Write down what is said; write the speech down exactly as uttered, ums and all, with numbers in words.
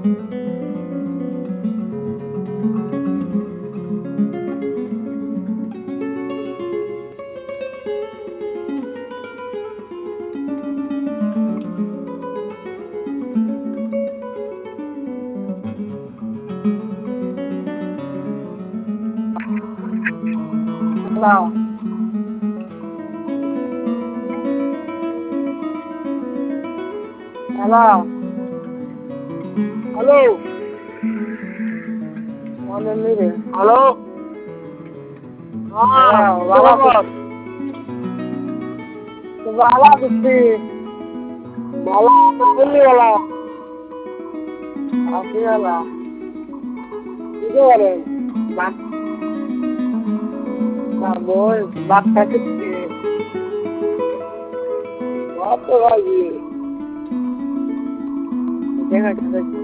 Hello. Hello. Hello. Hello, Mire. Hello হ্যাঁ Hello. কি Bala খবর tu bala kutti. ভালো বললি বলা Api bala. কি করেন Bak. Na boy. Bak sakit. ভাত তো ভাই Jangan kata